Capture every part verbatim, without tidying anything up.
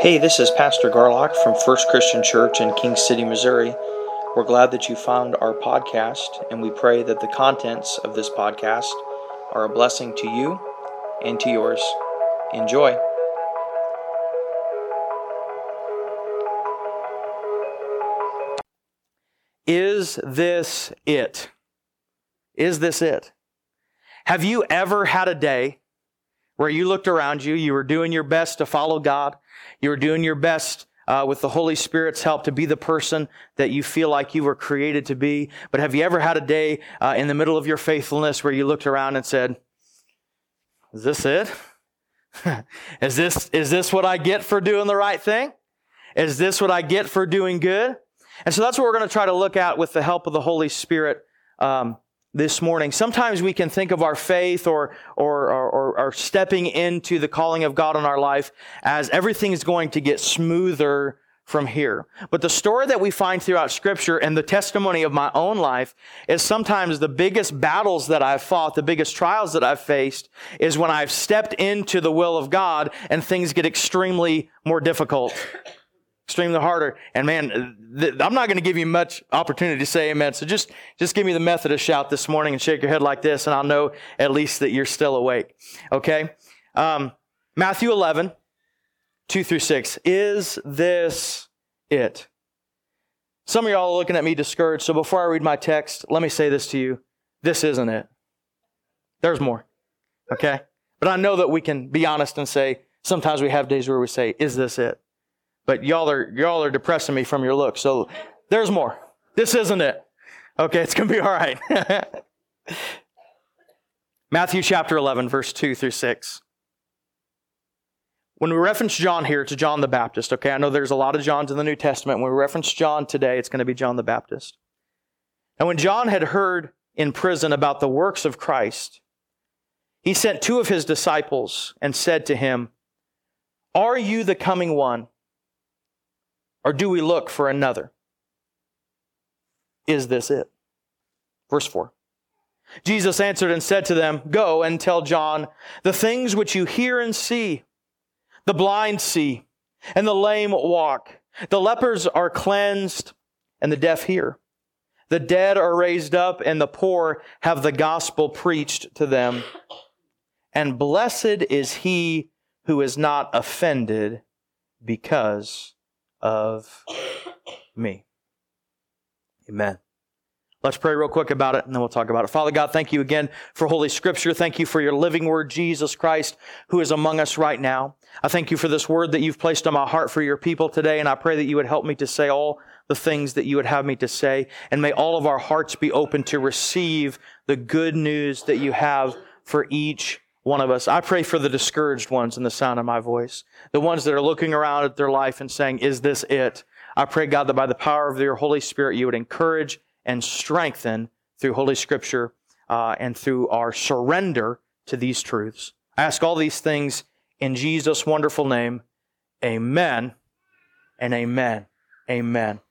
Hey, this is Pastor Garlock from First Christian Church in King City, Missouri. We're glad that you found our podcast, and we pray that the contents of this podcast are a blessing to you and to yours. Enjoy. Is this it? Is this it? Have you ever had a day where you looked around you, you were doing your best to follow God, you were doing your best uh, with the Holy Spirit's help to be the person that you feel like you were created to be, but have you ever had a day uh, in the middle of your faithfulness where you looked around and said, is this it? is this is this what I get for doing the right thing? Is this what I get for doing good? And so that's what we're going to try to look at with the help of the Holy Spirit um, this morning. Sometimes we can think of our faith or, or, or, or stepping into the calling of God in our life as everything is going to get smoother from here. But the story that we find throughout Scripture and the testimony of my own life is sometimes the biggest battles that I've fought, the biggest trials that I've faced is when I've stepped into the will of God and things get extremely more difficult. Extremely harder. And man, th- I'm not going to give you much opportunity to say amen. So just, just give me the Methodist shout this morning and shake your head like this, and I'll know at least that you're still awake. Okay? Um, Matthew eleven, two through six. Is this it? Some of y'all are looking at me discouraged. So before I read my text, let me say this to you. This isn't it. There's more. Okay? But I know that we can be honest and say, sometimes we have days where we say, is this it? But y'all are y'all are depressing me from your look. So there's more. This isn't it. Okay, it's going to be all right. Matthew chapter eleven, verse two through six. When we reference John here, it's John the Baptist. Okay, I know there's a lot of Johns in the New Testament. When we reference John today, it's going to be John the Baptist. And when John had heard in prison about the works of Christ, he sent two of his disciples and said to him, "Are you the coming one? Or do we look for another? Is this it?" Verse four. Jesus answered and said to them, "Go and tell John the things which you hear and see. The blind see, and the lame walk. The lepers are cleansed, and the deaf hear. The dead are raised up, and the poor have the gospel preached to them. And blessed is he who is not offended because of me." Amen. Let's pray real quick about it, and then we'll talk about it. Father God, thank you again for Holy Scripture. Thank you for your living word, Jesus Christ, who is among us right now. I thank you for this word that you've placed on my heart for your people today, and I pray that you would help me to say all the things that you would have me to say, and may all of our hearts be open to receive the good news that you have for each one of us. I pray for the discouraged ones in the sound of my voice, the ones that are looking around at their life and saying, is this it? I pray, God, that by the power of your Holy Spirit, you would encourage and strengthen through Holy Scripture uh, and through our surrender to these truths. I ask all these things in Jesus' wonderful name. Amen and amen. Amen.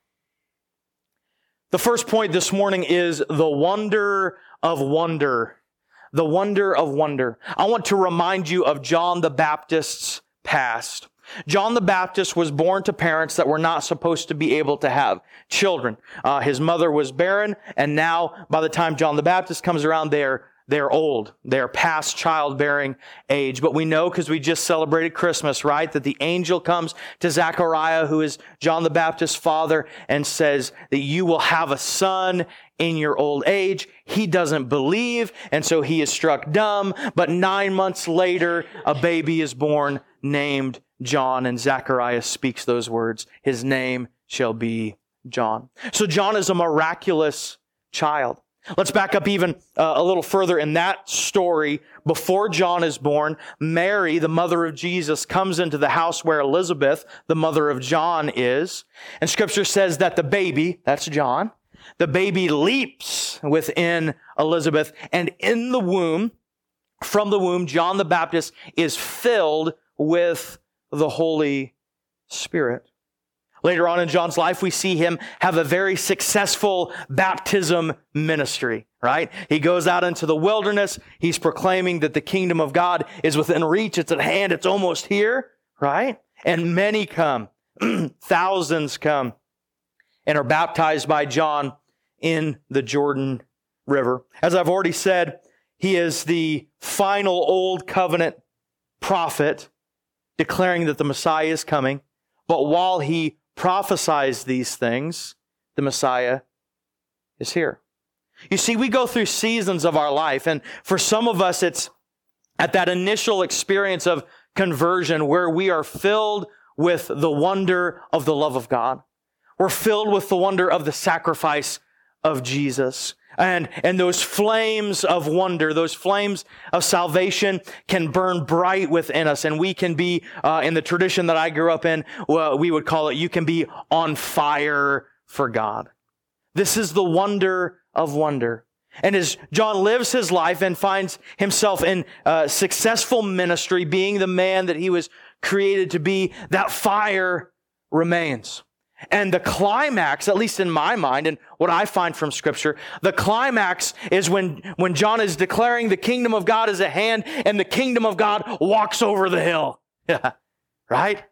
The first point this morning is the wonder of wonder. The wonder of wonder. I want to remind you of John the Baptist's past. John the Baptist was born to parents that were not supposed to be able to have children. Uh, his mother was barren, and now by the time John the Baptist comes around, they're they're old. They're past childbearing age. But we know, because we just celebrated Christmas, right, that the angel comes to Zechariah, who is John the Baptist's father, and says that you will have a son in your old age. He doesn't believe, and so he is struck dumb. But nine months later, a baby is born named John, and Zechariah speaks those words. His name shall be John. So John is a miraculous child. Let's back up even uh, a little further in that story. Before John is born, Mary, the mother of Jesus, comes into the house where Elizabeth, the mother of John, is. And Scripture says that the baby, that's John, the baby leaps within Elizabeth, and in the womb, from the womb, John the Baptist is filled with the Holy Spirit. Later on in John's life, we see him have a very successful baptism ministry, right? He goes out into the wilderness. He's proclaiming that the kingdom of God is within reach. It's at hand. It's almost here, right? And many come, thousands come and are baptized by John in the Jordan River. As I've already said, he is the final Old Covenant prophet declaring that the Messiah is coming. But while he prophesies these things, the Messiah is here. You see, we go through seasons of our life, and for some of us, it's at that initial experience of conversion where we are filled with the wonder of the love of God. We're filled with the wonder of the sacrifice of Jesus. And, and those flames of wonder, those flames of salvation can burn bright within us. And we can be, uh, in the tradition that I grew up in, well, we would call it, you can be on fire for God. This is the wonder of wonder. And as John lives his life and finds himself in uh, successful ministry, being the man that he was created to be, that fire remains. And the climax, at least in my mind, and what I find from Scripture, the climax is when, when John is declaring the kingdom of God is at hand and the kingdom of God walks over the hill. Yeah, right?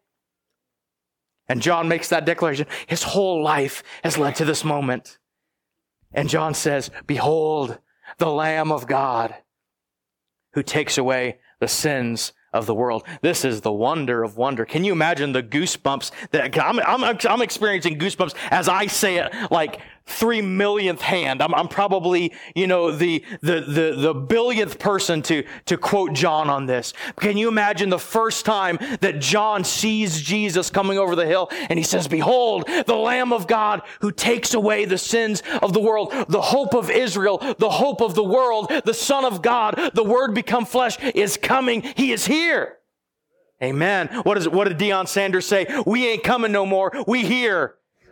And John makes that declaration. His whole life has led to this moment. And John says, "Behold, the Lamb of God who takes away the sins of the world." This is the wonder of wonder. Can you imagine the goosebumps that I'm, I'm, I'm experiencing goosebumps as I say it like three millionth hand. I'm, I'm probably, you know, the, the, the, the billionth person to, to quote John on this. Can you imagine the first time that John sees Jesus coming over the hill and he says, "Behold, the Lamb of God who takes away the sins of the world, the hope of Israel, the hope of the world, the Son of God, the Word become flesh is coming. He is here." Amen. What is, what did Deion Sanders say? "We ain't coming no more. We here."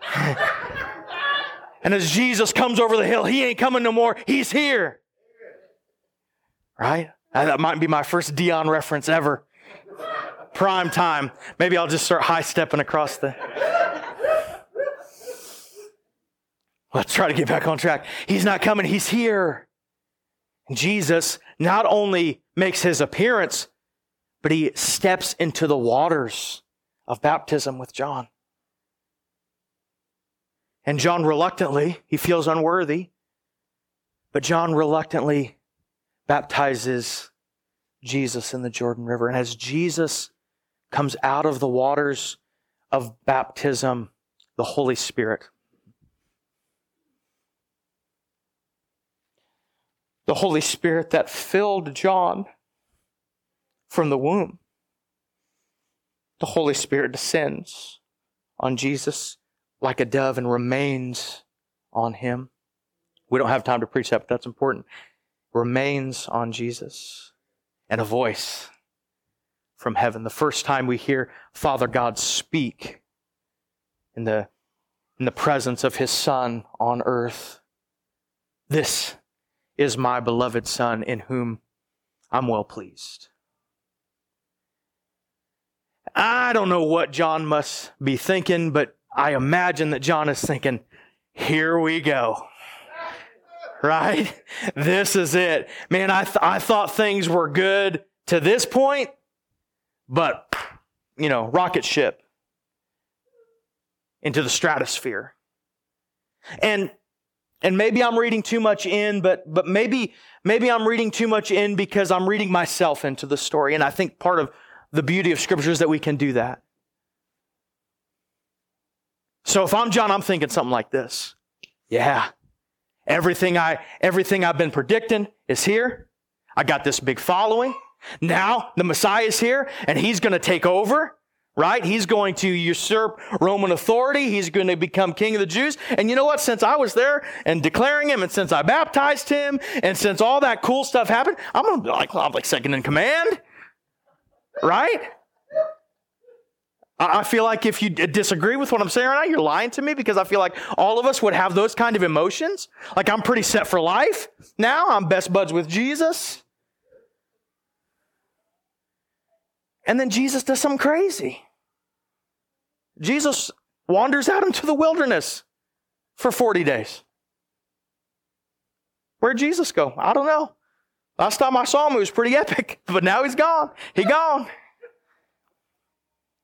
And as Jesus comes over the hill, he ain't coming no more. He's here. Right? That might be my first Deion reference ever. Prime time. Maybe I'll just start high-stepping across the... Let's try to get back on track. He's not coming. He's here. And Jesus not only makes his appearance, but he steps into the waters of baptism with John. And John reluctantly, he feels unworthy, but John reluctantly baptizes Jesus in the Jordan River. And as Jesus comes out of the waters of baptism, the Holy Spirit, the Holy Spirit that filled John from the womb, the Holy Spirit descends on Jesus like a dove and remains on him. We don't have time to preach that, but that's important. Remains on Jesus. And a voice from heaven. The first time we hear Father God speak in the, in the presence of his Son on earth. "This is my beloved Son in whom I'm well pleased." I don't know what John must be thinking, but I imagine that John is thinking, here we go. Right? This is it. Man, I, th- I thought things were good to this point, but, you know, rocket ship into the stratosphere. And and maybe I'm reading too much in, but but maybe maybe I'm reading too much in because I'm reading myself into the story. And I think part of the beauty of Scripture is that we can do that. So if I'm John, I'm thinking something like this. Yeah, everything, I, everything I've been predicting is here. I got this big following. Now the Messiah is here and he's going to take over, right? He's going to usurp Roman authority. He's going to become king of the Jews. And you know what? Since I was there and declaring him, and since I baptized him, and since all that cool stuff happened, I'm going to be like, I'm like second in command, right? I feel like if you disagree with what I'm saying right now, you're lying to me, because I feel like all of us would have those kind of emotions. Like, I'm pretty set for life now. I'm best buds with Jesus. And then Jesus does something crazy. Jesus wanders out into the wilderness for forty days. Where'd Jesus go? I don't know. Last time I saw him, it was pretty epic, but now he's gone. He gone.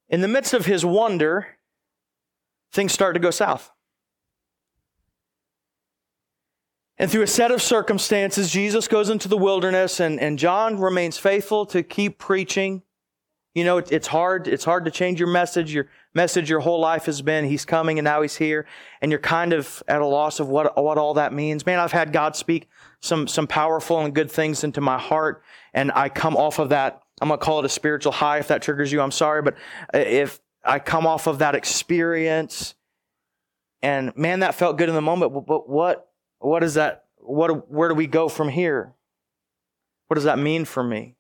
in the midst of his wonder, things start to go south. And through a set of circumstances, Jesus goes into the wilderness, and, and John remains faithful to keep preaching. You know, it, it's hard. It's hard to change your message. Your message your whole life has been, he's coming and now he's here. And you're kind of at a loss of what, what all that means. Man, I've had God speak some, some powerful and good things into my heart. And I come off of that. I'm going to call it a spiritual high. If that triggers you, I'm sorry. But if I come off of that experience, and man, that felt good in the moment. But what, what is that? What, where do we go from here? What does that mean for me?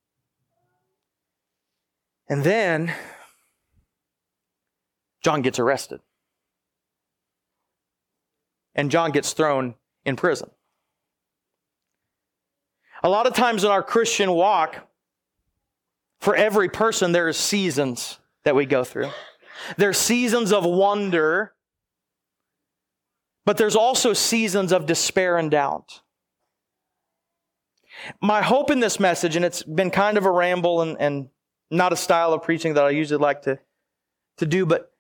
And then John gets arrested. And John gets thrown in prison. A lot of times in our Christian walk, for every person, there are seasons that we go through. There's seasons of wonder, but there's also seasons of despair and doubt. My hope in this message, and it's been kind of a ramble and, and not a style of preaching that I usually like to, to do, but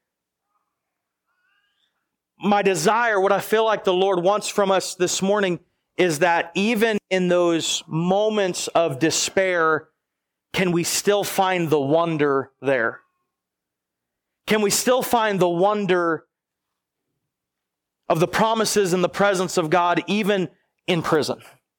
my desire, what I feel like the Lord wants from us this morning, is that even in those moments of despair, can we still find the wonder there? Can we still find the wonder of the promises and the presence of God even in prison?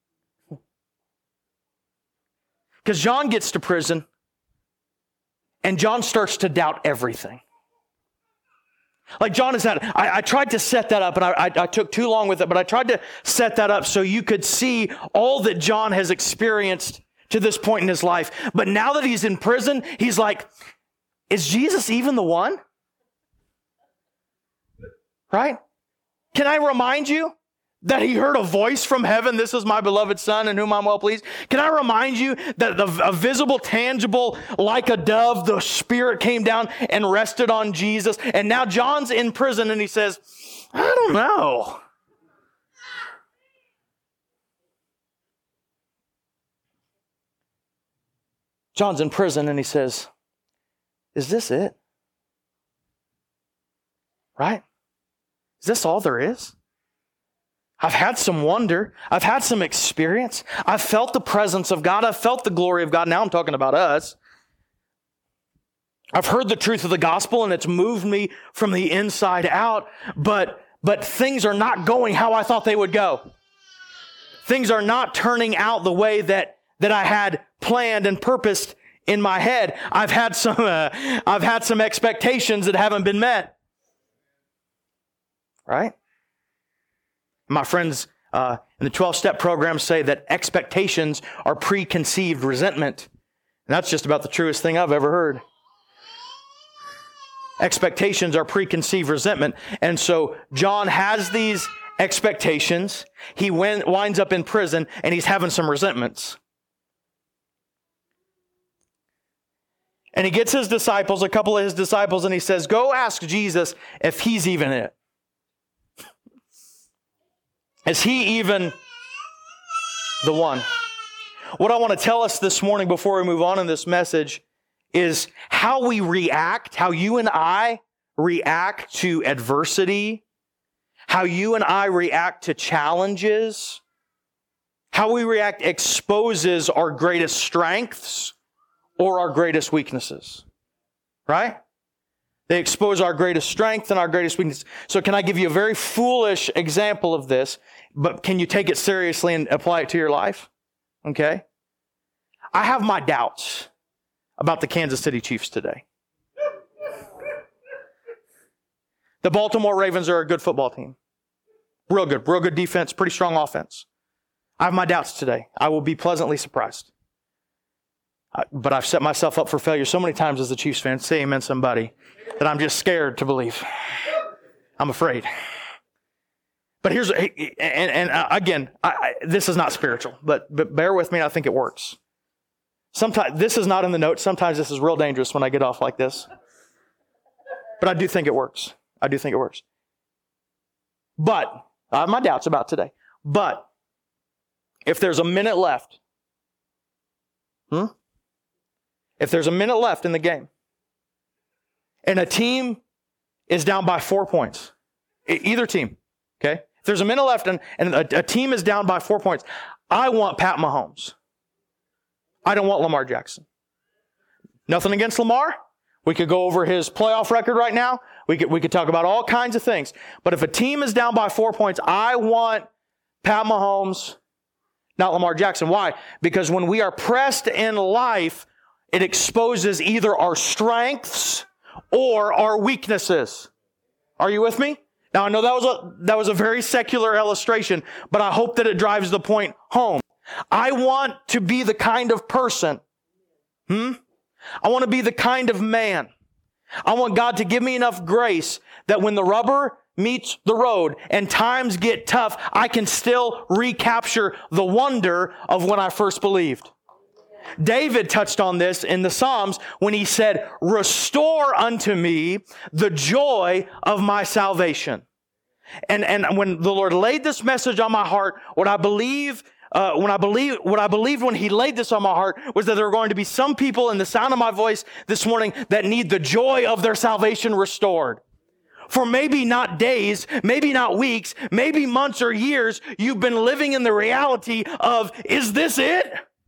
Because John gets to prison and John starts to doubt everything. Like John has had, I, I tried to set that up and I, I, I took too long with it, but I tried to set that up so you could see all that John has experienced to this point in his life. But now that he's in prison, he's like, is Jesus even the one? Right? Can I remind you that he heard a voice from heaven, this is my beloved son in whom I'm well pleased? Can I remind you that the a visible, tangible, like a dove, the Spirit came down and rested on Jesus? And now John's in prison and he says, I don't know. John's in prison and he says, is this it? Right? Is this all there is? I've had some wonder. I've had some experience. I've felt the presence of God. I've felt the glory of God. Now I'm talking about us. I've heard the truth of the gospel and it's moved me from the inside out, but, but things are not going how I thought they would go. Things are not turning out the way that, that I had planned and purposed in my head. I've had some, uh, I've had some expectations that haven't been met. Right? My friends uh, in the twelve-step program say that expectations are preconceived resentment. And that's just about the truest thing I've ever heard. Expectations are preconceived resentment. And so John has these expectations. He went, winds up in prison and he's having some resentments. And he gets his disciples, a couple of his disciples, and he says, go ask Jesus if he's even it. Is he even the one? What I want to tell us this morning before we move on in this message is how we react, how you and I react to adversity, how you and I react to challenges, how we react exposes our greatest strengths or our greatest weaknesses. Right? They expose our greatest strength and our greatest weakness. So can I give you a very foolish example of this, but can you take it seriously and apply it to your life? Okay? I have my doubts about the Kansas City Chiefs today. The Baltimore Ravens are a good football team. Real good. Real good defense. Pretty strong offense. I have my doubts today. I will be pleasantly surprised. But I've set myself up for failure so many times as a Chiefs fan. Say amen, somebody. That I'm just scared to believe. I'm afraid. But here's, and, and again, I, this is not spiritual, but, but bear with me, I think it works. Sometimes, this is not in the notes. Sometimes this is real dangerous when I get off like this. But I do think it works. I do think it works. But, I have my doubts about today. But, if there's a minute left, hmm? If there's a minute left in the game, and a team is down by four points, e- either team, okay? If there's a minute left and, and a, a team is down by four points, I want Pat Mahomes. I don't want Lamar Jackson. Nothing against Lamar. We could go over his playoff record right now. We could, we could talk about all kinds of things. But if a team is down by four points, I want Pat Mahomes, not Lamar Jackson. Why? Because when we are pressed in life, it exposes either our strengths or our weaknesses. Are you with me? Now, I know that was a, that was a very secular illustration, but I hope that it drives the point home. I want to be the kind of person, hmm? I want to be the kind of man. I want God to give me enough grace that when the rubber meets the road and times get tough, I can still recapture the wonder of when I first believed. David touched on this in the Psalms when he said, "Restore unto me the joy of my salvation." And, and when the Lord laid this message on my heart, what I believe Uh, when I believe, what I believed when He laid this on my heart was that there are going to be some people in the sound of my voice this morning that need the joy of their salvation restored. For maybe not days, maybe not weeks, maybe months or years, you've been living in the reality of, is this it?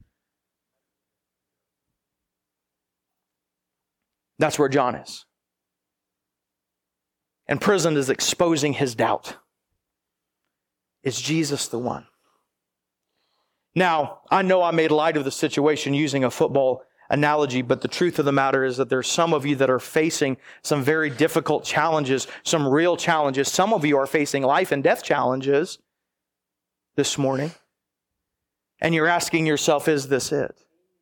That's where John is. And prison is exposing his doubt. Is Jesus the one? Now, I know I made light of the situation using a football analogy, but the truth of the matter is that there's some of you that are facing some very difficult challenges, some real challenges. Some of you are facing life and death challenges this morning. And you're asking yourself, is this it?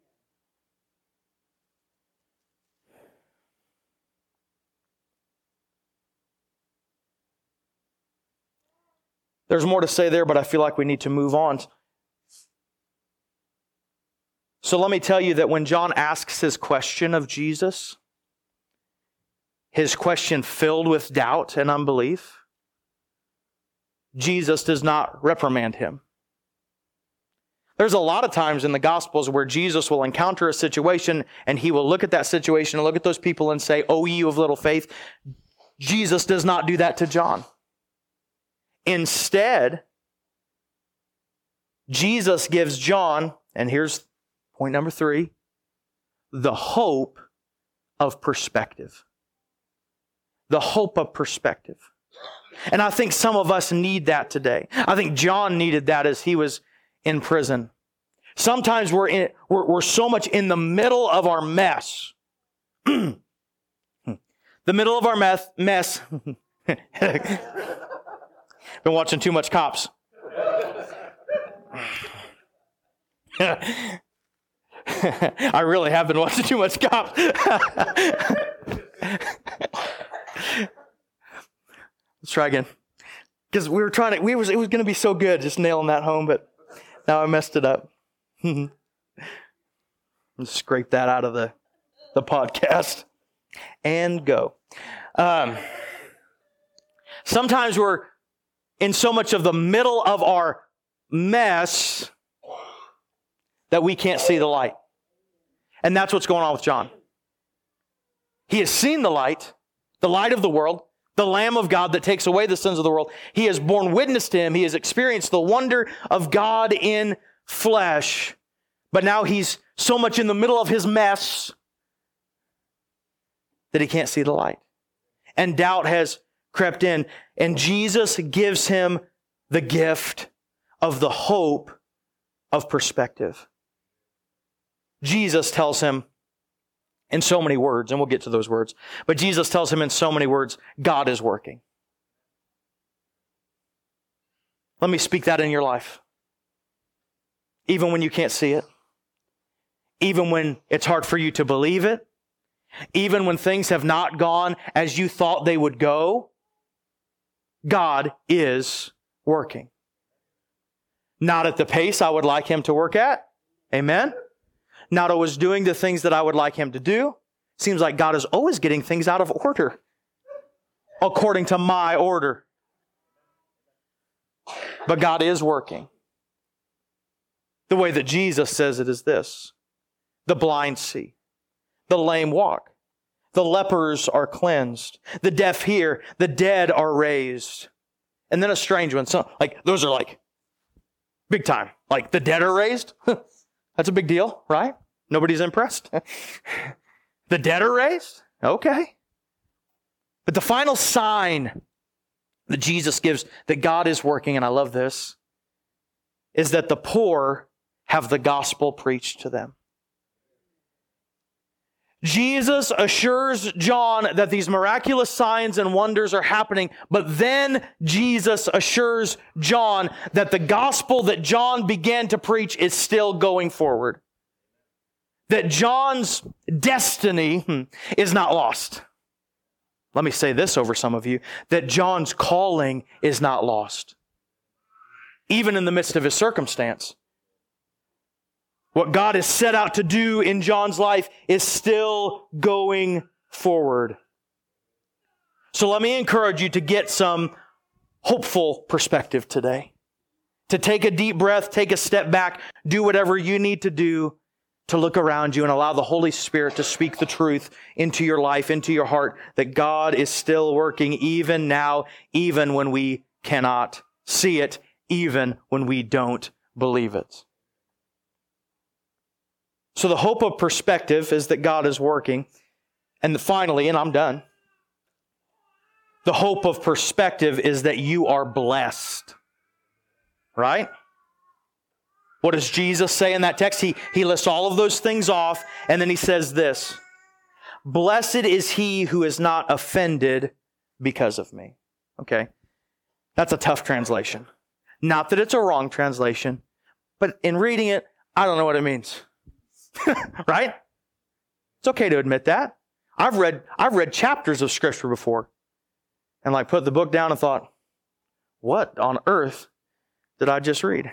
There's more to say there, but I feel like we need to move on. So let me tell you that when John asks his question of Jesus, his question filled with doubt and unbelief, Jesus does not reprimand him. There's a lot of times in the Gospels where Jesus will encounter a situation and He will look at that situation and look at those people and say, "O ye of little faith." Jesus does not do that to John. Instead, Jesus gives John, and here's point number three, the hope of perspective. The hope of perspective. And I think some of us need that today. I think John needed that as he was in prison. Sometimes we're in, we're, we're so much in the middle of our mess. The middle of our mess. mess. Been watching too much Cops. I really have been watching too much Cops. Let's try again. Because we were trying to, we was, it was going to be so good just nailing that home, but now I messed it up. Scrape that out of the, the podcast and go. Um, sometimes we're in so much of the middle of our mess that we can't see the light. And that's what's going on with John. He has seen the light, the light of the world, the Lamb of God that takes away the sins of the world. He has borne witness to Him. He has experienced the wonder of God in flesh. But now he's so much in the middle of his mess that he can't see the light. And doubt has crept in. And Jesus gives him the gift of the hope of perspective. Jesus tells him in so many words, and we'll get to those words, but Jesus tells him in so many words, God is working. Let me speak that in your life. Even when you can't see it, even when it's hard for you to believe it, even when things have not gone as you thought they would go, God is working. Not at the pace I would like Him to work at. Amen? Not always doing the things that I would like Him to do. Seems like God is always getting things out of order, according to my order. But God is working. The way that Jesus says it is this: the blind see, the lame walk, the lepers are cleansed. The deaf hear, the dead are raised. And then a strange one. So, like, those are like big time. Like, the dead are raised? That's a big deal, right? Nobody's impressed. The dead are raised? Okay. But the final sign that Jesus gives that God is working, and I love this, is that the poor have the gospel preached to them. Jesus assures John that these miraculous signs and wonders are happening, but then Jesus assures John that the gospel that John began to preach is still going forward. That John's destiny is not lost. Let me say this over some of you, that John's calling is not lost. Even in the midst of his circumstance. What God has set out to do in John's life is still going forward. So let me encourage you to get some hopeful perspective today. To take a deep breath, take a step back, do whatever you need to do to look around you and allow the Holy Spirit to speak the truth into your life, into your heart, that God is still working even now, even when we cannot see it, even when we don't believe it. So the hope of perspective is that God is working. And finally, and I'm done, the hope of perspective is that you are blessed. Right? What does Jesus say in that text? He, he lists all of those things off, and then he says this, blessed is he who is not offended because of me. Okay? That's a tough translation. Not that it's a wrong translation, but in reading it, I don't know what it means. Right? It's okay to admit that. I've read I've read chapters of Scripture before and like put the book down and thought, what on earth did I just read?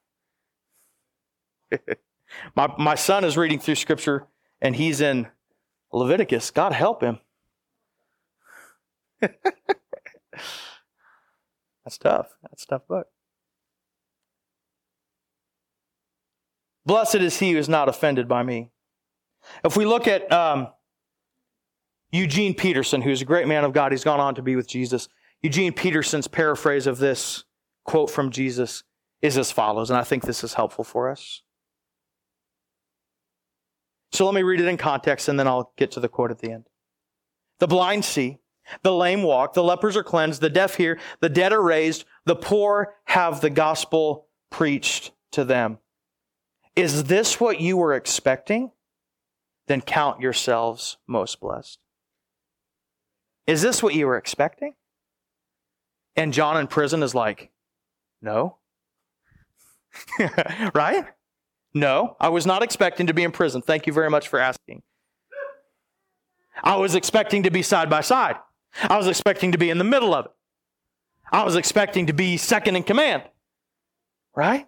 my my son is reading through Scripture and he's in Leviticus. God help him. That's tough. That's a tough book. Blessed is he who is not offended by me. If we look at um, Eugene Peterson, who's a great man of God, he's gone on to be with Jesus. Eugene Peterson's paraphrase of this quote from Jesus is as follows, and I think this is helpful for us. So let me read it in context, and then I'll get to the quote at the end. The blind see, the lame walk, the lepers are cleansed, the deaf hear, the dead are raised, the poor have the gospel preached to them. Is this what you were expecting? Then count yourselves most blessed. Is this what you were expecting? And John in prison is like, no. Right? No, I was not expecting to be in prison. Thank you very much for asking. I was expecting to be side by side. I was expecting to be in the middle of it. I was expecting to be second in command. Right?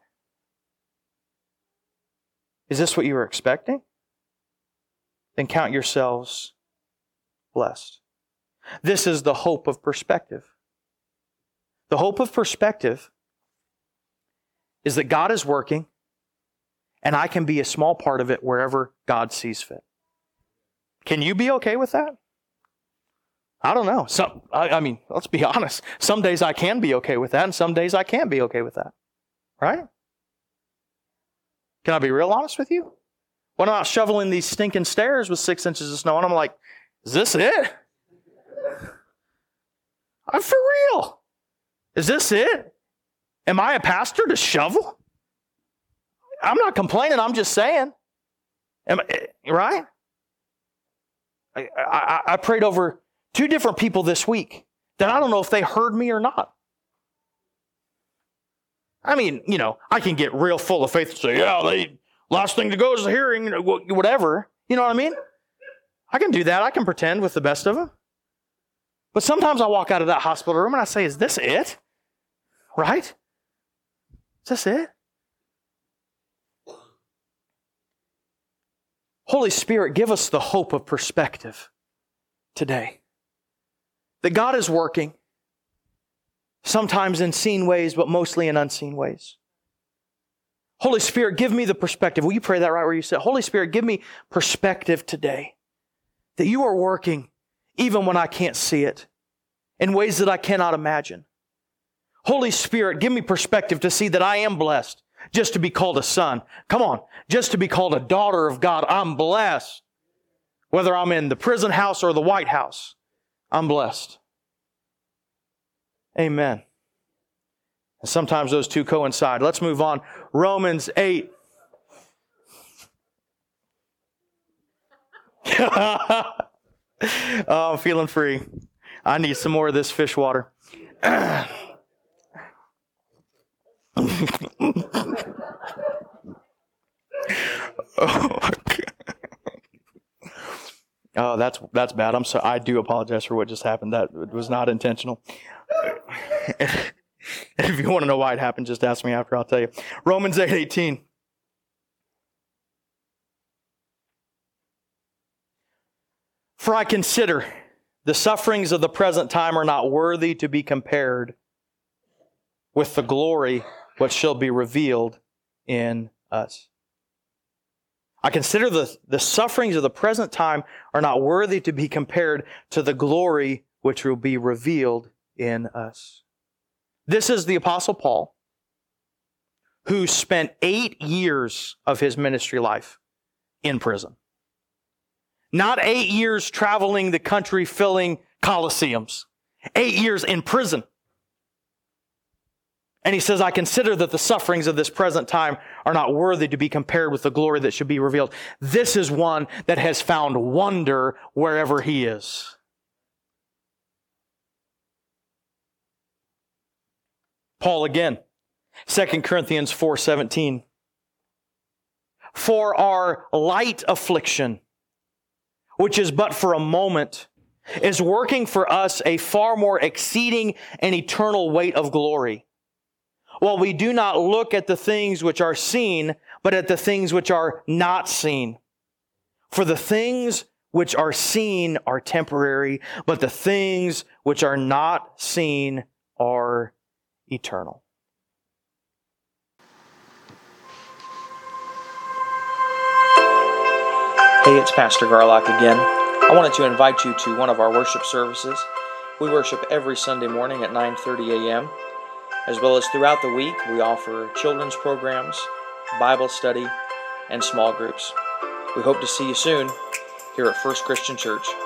Is this what you were expecting? Then count yourselves blessed. This is the hope of perspective. The hope of perspective is that God is working and I can be a small part of it wherever God sees fit. Can you be okay with that? I don't know. Some, I, I mean, let's be honest. Some days I can be okay with that and some days I can't be okay with that. Right? Can I be real honest with you? When I'm out shoveling these stinking stairs with six inches of snow, and I'm like, is this it? I'm for real. Is this it? Am I a pastor to shovel? I'm not complaining. I'm just saying. Am I, right? I, I, I prayed over two different people this week that I don't know if they heard me or not. I mean, you know, I can get real full of faith and say, yeah, they, last thing to go is the hearing, whatever. You know what I mean? I can do that. I can pretend with the best of them. But sometimes I walk out of that hospital room and I say, is this it? Right? Is this it? Holy Spirit, give us the hope of perspective today. That God is working. Sometimes in seen ways, but mostly in unseen ways. Holy Spirit, give me the perspective. Will you pray that right where you sit? Holy Spirit, give me perspective today. that you are working even when I can't see it, in ways that I cannot imagine. Holy Spirit, give me perspective to see that I am blessed just to be called a son. Come on, just to be called a daughter of God. I'm blessed. Whether I'm in the prison house or the White House, I'm blessed. Amen. And sometimes those two coincide. Let's move on. Romans eight. Oh, I'm feeling free. I need some more of this fish water. Oh, oh, that's that's bad. I'm so I do apologize for what just happened. That was not intentional. If you want to know why it happened, just ask me after. I'll tell you. Romans eight eighteen. For I consider the sufferings of the present time are not worthy to be compared with the glory which shall be revealed in us. I consider the, the sufferings of the present time are not worthy to be compared to the glory which will be revealed in us. This is the Apostle Paul, who spent eight years of his ministry life in prison. Not eight years traveling the country filling coliseums. Eight years in prison. And he says, I consider that the sufferings of this present time are not worthy to be compared with the glory that should be revealed. This is one that has found wonder wherever he is. Paul again, Second Corinthians four seventeen. For our light affliction, which is but for a moment, is working for us a far more exceeding and eternal weight of glory. While we do not look at the things which are seen, but at the things which are not seen. For the things which are seen are temporary, but the things which are not seen are eternal. Hey, it's Pastor Garlock again. I wanted to invite you to one of our worship services. We worship every Sunday morning at nine thirty a.m. As well as throughout the week, we offer children's programs, Bible study, and small groups. We hope to see you soon here at First Christian Church.